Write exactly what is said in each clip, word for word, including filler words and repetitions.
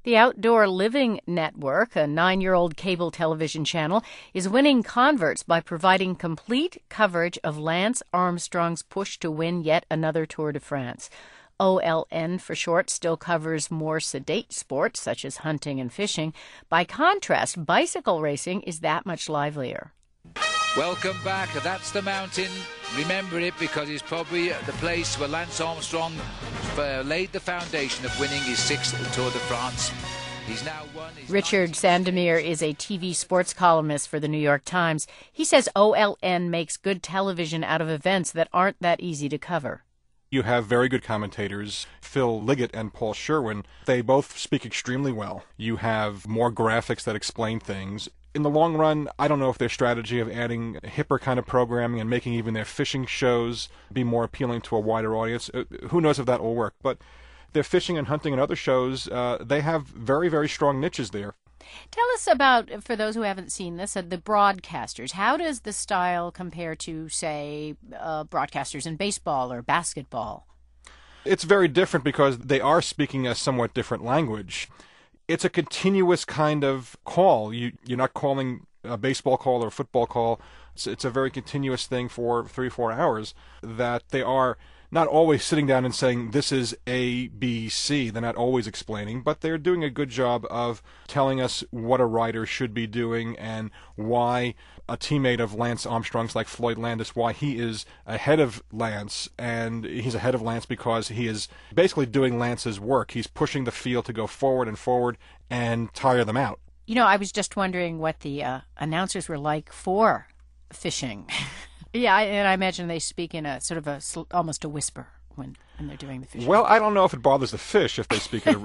The Outdoor Living Network, a nine-year-old cable television channel, is winning converts by providing complete coverage of Lance Armstrong's push to win yet another Tour de France. O L N for short still covers more sedate sports such as hunting and fishing. By contrast, bicycle racing is that much livelier. Welcome back. That's the mountain. Remember it because it's probably the place where Lance Armstrong uh, laid the foundation of winning his sixth Tour de France. He's now won his Richard Sandomir is a T V sports columnist for the New York Times. He says O L N makes good television out of events that aren't that easy to cover. You have very good commentators, Phil Liggett and Paul Sherwin. They both speak extremely well. You have more graphics that explain things. In the long run, I don't know if their strategy of adding hipper kind of programming and making even their fishing shows be more appealing to a wider audience, who knows if that will work. But their fishing and hunting and other shows, uh, they have very, very strong niches there. Tell us about, for those who haven't seen this, uh, the broadcasters. How does the style compare to, say, uh, broadcasters in baseball or basketball? It's very different because they are speaking a somewhat different language. It's a continuous kind of call. You, you're not calling a baseball call or a football call. It's, it's a very continuous thing for three, four hours that they are not always sitting down and saying, this is A, B, C. They're not always explaining, but they're doing a good job of telling us what a rider should be doing and why a teammate of Lance Armstrong's like Floyd Landis, why he is ahead of Lance. And he's ahead of Lance because he is basically doing Lance's work. He's pushing the field to go forward and forward and tire them out. You know, I was just wondering what the uh, announcers were like for fishing. Yeah, and I imagine they speak in a sort of a almost a whisper when, when they're doing the fishing. Well, I don't know if it bothers the fish if they speak at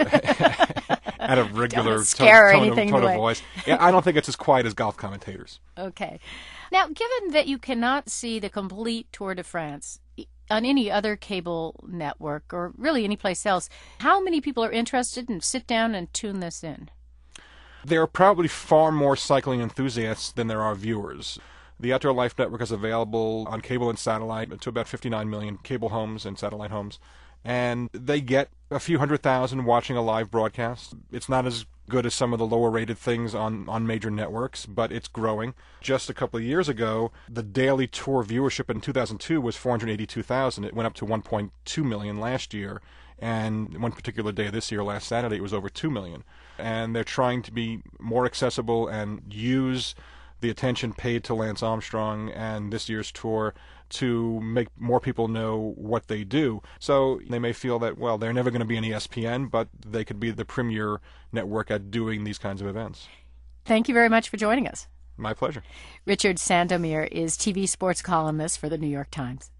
a, at a regular scare tone, or anything tone, of, tone of away. voice. Yeah, I don't think it's as quiet as golf commentators. Okay. Now, given that you cannot see the complete Tour de France on any other cable network or really any place else, how many people are interested and sit down and tune this in? There are probably far more cycling enthusiasts than there are viewers. The Outdoor Life Network is available on cable and satellite to about fifty-nine million cable homes and satellite homes. And they get a few hundred thousand watching a live broadcast. It's not as good as some of the lower-rated things on, on major networks, but it's growing. Just a couple of years ago, the daily tour viewership in two thousand two was four hundred eighty-two thousand. It went up to one point two million last year. And one particular day this year, last Saturday, it was over two million. And they're trying to be more accessible and use the attention paid to Lance Armstrong and this year's tour to make more people know what they do. So they may feel that, well, they're never going to be on E S P N, but they could be the premier network at doing these kinds of events. Thank you very much for joining us. My pleasure. Richard Sandomir is T V sports columnist for the New York Times.